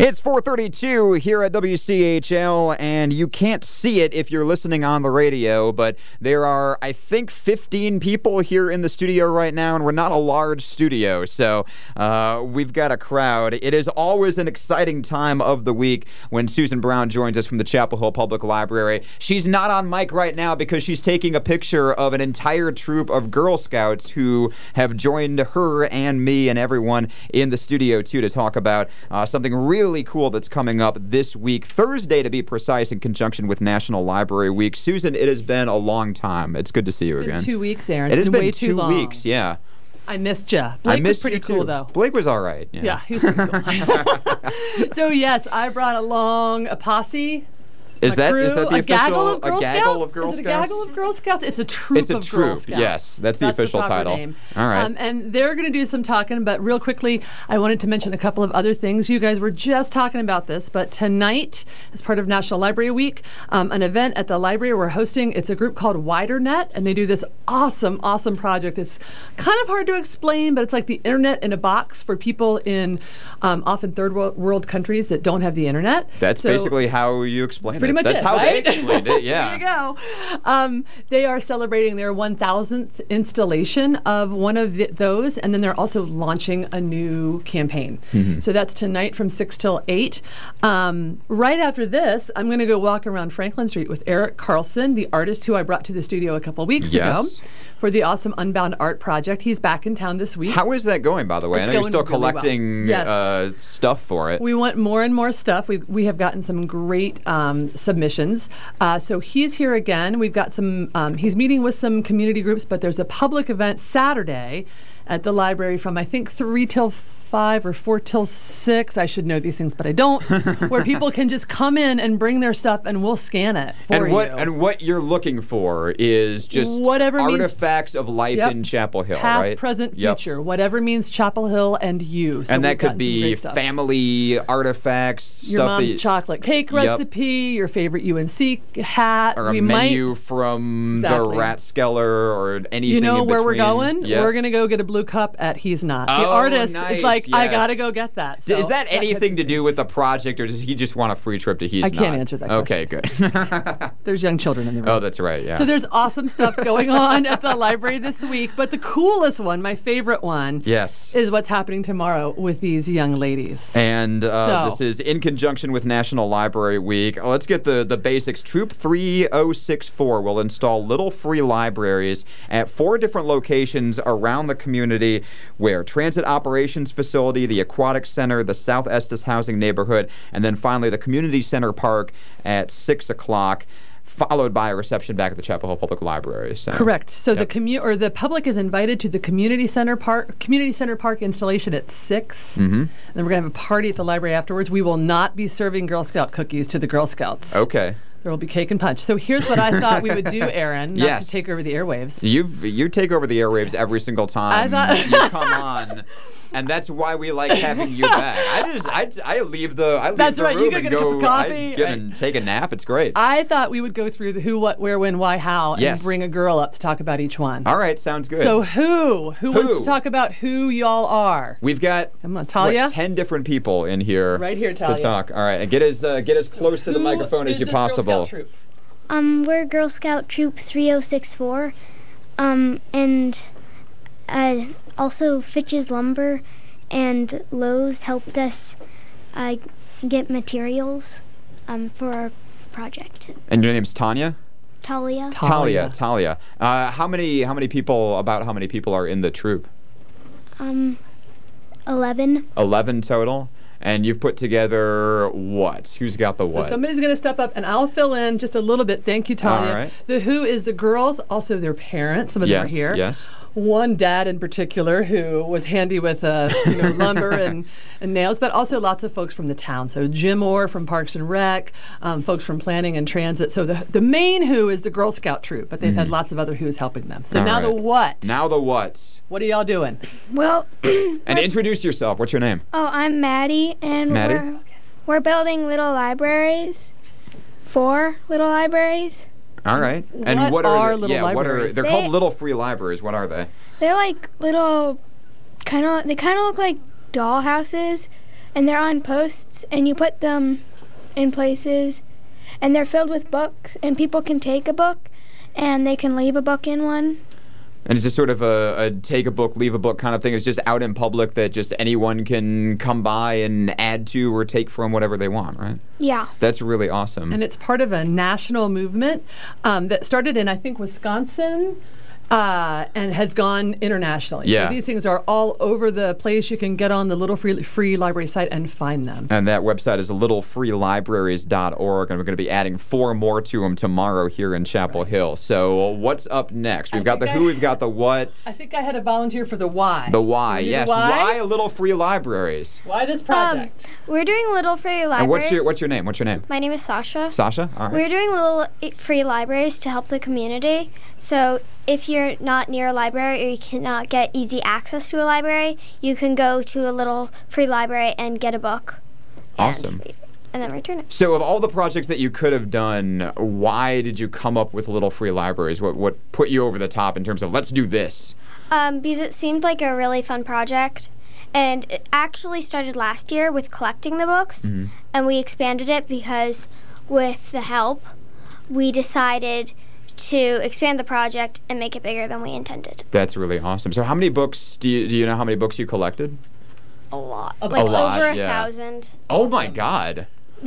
It's 4:32 here at WCHL, and you can't see it if you're listening on the radio, but there are, I think, 15 people here in the studio right now, and we're not a large studio, so we've got a crowd. It is always an exciting time of the week when Susan Brown joins us from the Chapel Hill Public Library. She's not on mic right now because she's taking a picture of an entire troop of Girl Scouts who have joined her and me and everyone in the studio, too, to talk about something really cool that's coming up this week, Thursday to be precise, in conjunction with National Library Week. Susan, it has been a long time. It's good to see you again. It's been 2 weeks, Aaron. It has been way too 2 long. weeks, yeah. I missed you. Blake was pretty cool, though. Blake was all right. Yeah, he was pretty cool. So, yes, I brought along a posse. Is that the official? A gaggle of Girl Scouts? Is it a gaggle of Girl Scouts? It's a troop of Girl Scouts. Yes. That's the official title. Name. All right. And they're going to do some talking, but real quickly, I wanted to mention a couple of other things. You guys were just talking about this, but tonight, as part of National Library Week, an event at the library we're hosting, it's a group called WiderNet, and they do this awesome project. It's kind of hard to explain, but it's like the internet in a box for people in often third world countries that don't have the internet. That's basically how you explain it. Pretty much That's it, how right? they explained it, yeah. There you go. They are celebrating their 1,000th installation of one of those, and then they're also launching a new campaign. Mm-hmm. So that's tonight from 6 till 8. Right after this, I'm going to go walk around Franklin Street with Eric Carlson, the artist who I brought to the studio a couple weeks ago for the awesome Unbound Art Project. He's back in town this week. How is that going, by the way? It's I know you're still really collecting stuff for it. We want more and more stuff. We have gotten some great submissions. So he's here again. We've got some, he's meeting with some community groups, but there's a public event Saturday at the library from, I think, 3 till 5 or 4 till 6. I should know these things, but I don't. Where people can just come in and bring their stuff, and we'll scan it for you. And what you're looking for is just whatever artifacts of life in Chapel Hill, past, right? present, future. Whatever means Chapel Hill and you. So and that could be family artifacts. Your stuff mom's chocolate cake recipe, your favorite UNC hat. Or a menu from the Rathskeller or anything. You know in where we're between. going? Yep. We're going to go get a blue cup at He's Not. The artist is like, I got to go get that. So is that anything to do with the project, or does he just want a free trip to He's Not? I can't answer that question. Okay, good. There's young children in the room. Oh, that's right, yeah. So there's awesome stuff going on at the library this week, but the coolest one, my favorite one, is what's happening tomorrow with these young ladies. And this is in conjunction with National Library Week. Let's get the basics. Troop 3064 will install little free libraries at 4 different locations around the community, where Transit Operations Facility, the Aquatic Center, the South Estes Housing Neighborhood, and then finally the Community Center Park at 6 o'clock. Followed by a reception back at the Chapel Hill Public Library. So. Correct. So the public is invited to the Community Center Park installation at 6. Mm-hmm. And then we're going to have a party at the library afterwards. We will not be serving Girl Scout cookies to the Girl Scouts. Okay. There will be cake and punch. So here's what I thought we would do, Aaron, not to take over the airwaves. You take over the airwaves every single time you come on. And that's why we like having you back. I leave the room you and get a cup of coffee. I get and take a nap. It's great. I thought we would go through the who, what, where, when, why, how, and bring a girl up to talk about each one. All right, sounds good. So who wants to talk about who y'all are? We've got Talia? 10 different people in here. Right here, Talia. To talk. All right, and get as close to the microphone as you possible. Girl Scout troop? We're Girl Scout Troop 3064, and also Fitch's Lumber and Lowe's helped us get materials for our project. And your name's Tanya? Talia. Talia. How many people are in the troop? 11. 11 total? And you've put together what? Who's got the what? So somebody's going to step up, and I'll fill in just a little bit. Thank you, Talia. All right. The who is the girls, also their parents. Some of them are here. Yes. One dad in particular who was handy with lumber and nails, but also lots of folks from the town. So Jim Orr from Parks and Rec, folks from Planning and Transit. So the main who is the Girl Scout troop, but they've had lots of other who's helping them. So the what? Now the what? What are y'all doing? Well, and introduce yourself. What's your name? Oh, I'm Maddie, and we're building little libraries. 4 little libraries. All right. And what are little libraries? They're called little free libraries. What are they? They're like little, they kind of look like doll houses, and they're on posts, and you put them in places, and they're filled with books, and people can take a book, and they can leave a book in one. And it's just sort of a take a book, leave a book kind of thing. It's just out in public that just anyone can come by and add to or take from whatever they want, right? Yeah. That's really awesome. And it's part of a national movement that started in, I think, Wisconsin. And has gone internationally. Yeah. So these things are all over the place. You can get on the Little Free Library site and find them. And that website is littlefreelibraries.org, and we're going to be adding 4 more to them tomorrow here in Chapel Hill. So what's up next? We've got the who, we've got the what. I think I had a volunteer for the why. The why, yes. Why? Why Little Free Libraries? Why this project? We're doing Little Free Libraries. And what's your name? What's your name? My name is Sasha. Sasha? All right. We're doing Little Free Libraries to help the community. So if you're not near a library or you cannot get easy access to a library, you can go to a Little Free Library and get a book. Awesome. And then return it. So of all the projects that you could have done, why did you come up with Little Free Libraries? What put you over the top in terms of let's do this? Because it seemed like a really fun project. And it actually started last year with collecting the books. Mm-hmm. And we expanded it because with the help, we decided to expand the project and make it bigger than we intended. That's really awesome. So how many books, do you know how many books you collected? A lot. A Like lot, over yeah. 1,000. Oh my God.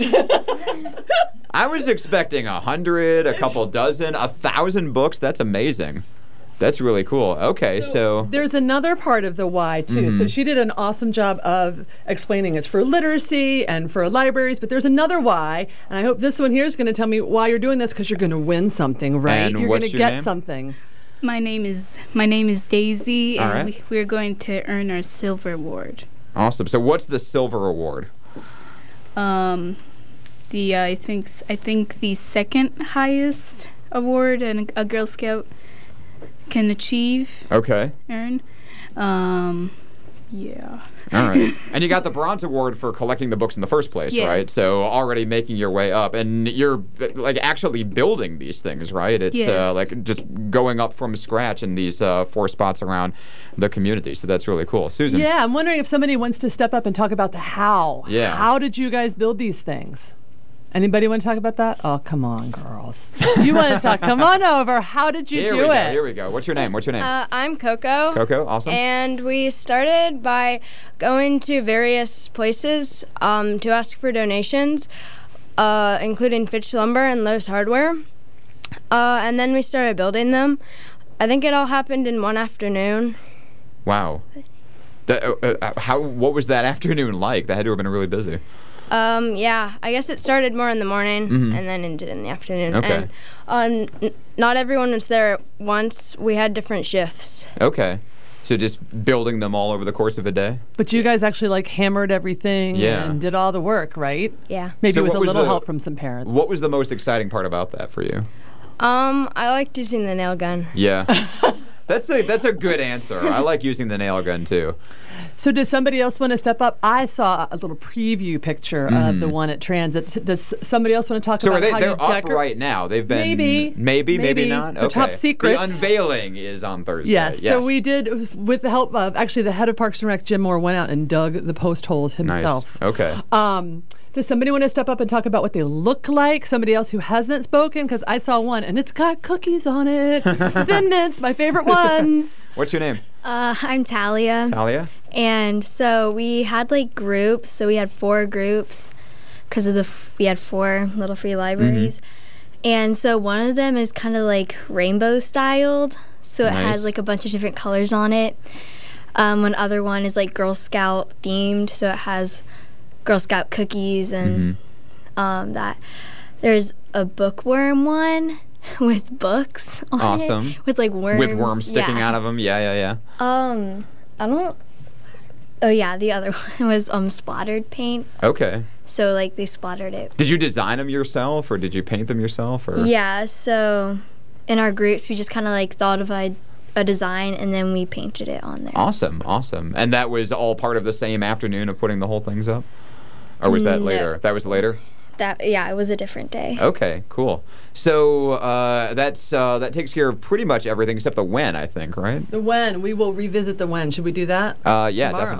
I was expecting 100, a couple dozen, 1,000 books. That's amazing. That's really cool. Okay, so there's another part of the why too. So Mhm. she did an awesome job of explaining it's for literacy and for libraries, but there's another why, and I hope this one here is going to tell me why you're doing this, because you're going to win something, right? And You're what's going to your get name? something. My name is Daisy, All and right. we're going to earn our silver award. awesome. So what's the silver award? I think the second highest award a Girl Scout can earn. Yeah. All right. And you got the bronze award for collecting the books in the first place, Yes. right? So already making your way up. And you're like actually building these things, right? It's Yes. like just going up from scratch in these 4 spots around the community. So that's really cool. Susan. Yeah, I'm wondering if somebody wants to step up and talk about the how. Yeah. How did you guys build these things? Anybody want to talk about that? Oh, come on, girls. You want to talk? Come on over. How did you do it? Here we go. What's your name? What's your name? I'm Coco. Coco, awesome. And we started by going to various places to ask for donations, including Fitch Lumber and Lowe's Hardware. And then we started building them. I think it all happened in one afternoon. Wow. What was that afternoon like? That had to have been really busy. Yeah, I guess it started more in the morning Mhm. and then ended in the afternoon. Okay. And not everyone was there at once. We had different shifts. Okay. So just building them all over the course of a day? But you guys actually like hammered everything Yeah. and did all the work, right? Yeah. Maybe So with what a was little the- help from some parents. What was the most exciting part about that for you? I liked using the nail gun. Yeah. That's a good answer. I like using the nail gun too. So does somebody else want to step up? I saw a little preview picture of the one at Transit. Does somebody else want to talk So about how they're you up decorate? right now. They've been Maybe. maybe not. The Okay. top secret. The unveiling is on Thursday. Yes. So we did, with the help of actually the head of Parks and Rec, Jim Moore, went out and dug the post holes himself. Nice. Okay. Does somebody want to step up and talk about what they look like? Somebody else who hasn't spoken? Because I saw one and it's got cookies on it. Thin Mints, my favorite ones. What's your name? I'm Talia. Talia? And so we had like groups. So we had 4 groups because we had 4 Little Free Libraries. And so one of them is kind of like rainbow styled. So it Nice. has like a bunch of different colors on it. One other one is like Girl Scout themed. So it has Girl Scout cookies and that. There's a bookworm one with books on Awesome. it. With like worms. With worms sticking out of them. Yeah. I don't. Oh yeah, the other one was splattered paint. Okay. So like they splattered it. Did you design them yourself or did you paint them yourself or? Yeah. So in our groups, we just kind of like thought of a design and then we painted it on there. Awesome. And that was all part of the same afternoon of putting the whole things up? Or was that No. later? That was later? It was a different day. Okay, cool. So that takes care of pretty much everything except the when, I think, right? The when. We will revisit the when. Should we do that? Yeah, Tomorrow. definitely.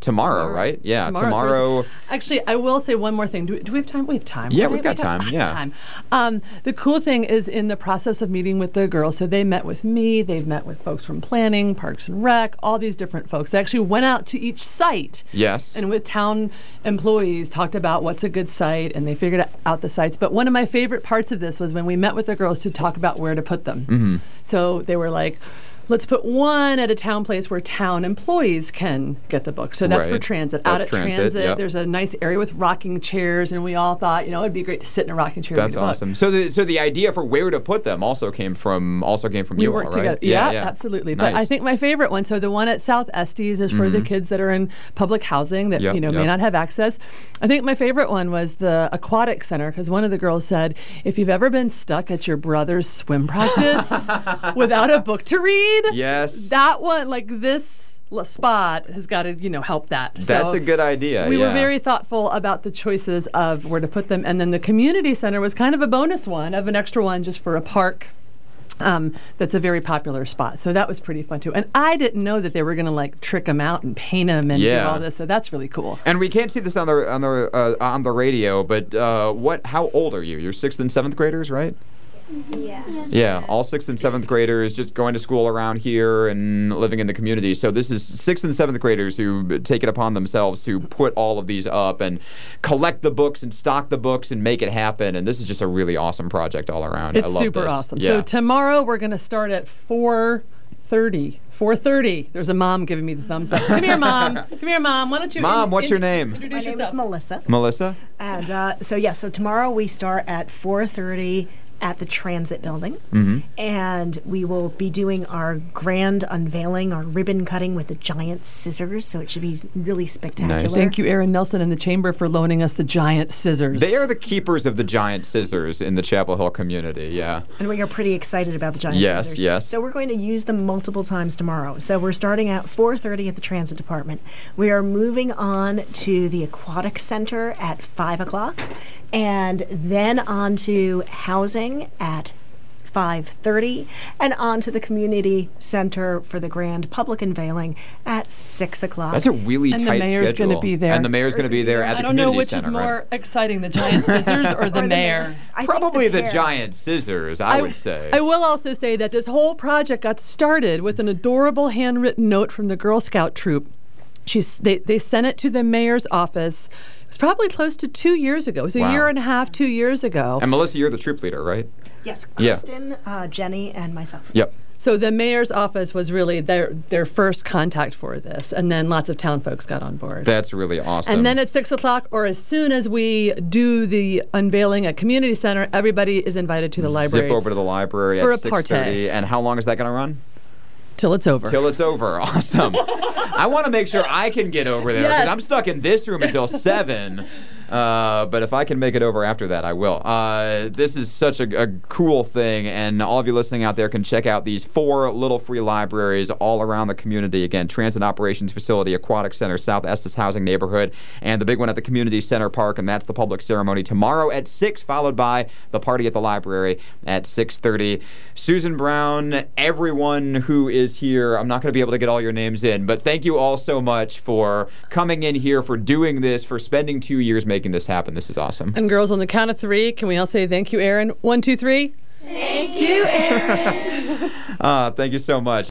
tomorrow, right? Yeah, tomorrow. Actually, I will say one more thing. Do we have time? We have time. Yeah, right? we've got time. Yeah. Time. The cool thing is in the process of meeting with the girls, so they met with me, they've met with folks from planning, Parks and Rec, all these different folks. They actually went out to each site. Yes. And with town employees talked about what's a good site, and they figured out the sites. But one of my favorite parts of this was when we met with the girls to talk about where to put them. Mm-hmm. So they were like, let's put one at a town place where town employees can get the book. So that's for transit. Out at transit, there's a nice area with rocking chairs, and we all thought, it'd be great to sit in a rocking chair. That's awesome. So the idea for where to put them also came from we you worked all, together. right? Yeah, absolutely. Nice. But I think my favorite one, so the one at South Estes is for the kids that are in public housing that may not have access. I think my favorite one was the aquatic center, because one of the girls said, if you've ever been stuck at your brother's swim practice without a book to read, yes, that one, like this spot, has got to help that. That's a good idea. We were very thoughtful about the choices of where to put them, and then the community center was kind of a bonus one, of an extra one just for a park. That's a very popular spot, so that was pretty fun too. And I didn't know that they were going to trick them out and paint them and do all this, so that's really cool. And we can't see this on the radio, but how old are you? You're 6th and 7th graders, right? Yes. Yeah, all 6th and 7th graders just going to school around here and living in the community. So this is 6th and 7th graders who take it upon themselves to put all of these up and collect the books and stock the books and make it happen. And this is just a really awesome project all around. It's I love super this. awesome. Yeah. So tomorrow we're going to start at 4:30. 4:30. There's a mom giving me the thumbs up. Come here, Mom. Come here, Mom. Why don't you... Mom, what's your name? Introduce My name yourself. is Melissa. Melissa? And so tomorrow we start at 4:30 at the Transit Building. Mm-hmm. And we will be doing our grand unveiling, our ribbon cutting with the giant scissors, so it should be really spectacular. Nice. Thank you, Aaron Nelson and the Chamber, for loaning us the giant scissors. They are the keepers of the giant scissors in the Chapel Hill community, yeah. And we are pretty excited about the giant scissors. Yes. So we're going to use them multiple times tomorrow. So we're starting at 4:30 at the Transit Department. We are moving on to the Aquatic Center at 5 o'clock, and then on to housing at 5:30, and on to the community center for the grand public unveiling at 6 o'clock. That's a really tight schedule. And the mayor's going to be there. And the mayor's going to be there at the community center. I don't know which is more exciting, the giant scissors or the mayor. Probably the giant scissors, I would say. I will also say that this whole project got started with an adorable handwritten note from the Girl Scout troop. They sent it to the mayor's office. It was probably close to 2 years ago. It was a year and a half, 2 years ago. And Melissa, you're the troop leader, right? Yes, Kristen, Jenny, and myself. Yep. So the mayor's office was really their first contact for this, and then lots of town folks got on board. That's really awesome. And then at 6 o'clock, or as soon as we do the unveiling at Community Center, everybody is invited to the library. Zip over to the library for at 6:30. And how long is that going to run? Till it's over. Till it's over. Awesome. I want to make sure I can get over there, because I'm stuck in this room until 7. But if I can make it over after that, I will. This is such a cool thing, and all of you listening out there can check out these 4 little free libraries all around the community. Again, Transit Operations Facility, Aquatic Center, South Estes Housing Neighborhood, and the big one at the Community Center Park, and that's the public ceremony tomorrow at 6, followed by the party at the library at 6:30. Susan Brown, everyone who is here, I'm not going to be able to get all your names in, but thank you all so much for coming in here, for doing this, for spending 2 years making this happen. This is awesome. And girls, on the count of 3, can we all say thank you, Aaron? 1, 2, 3. Thank you, Aaron. Thank you so much.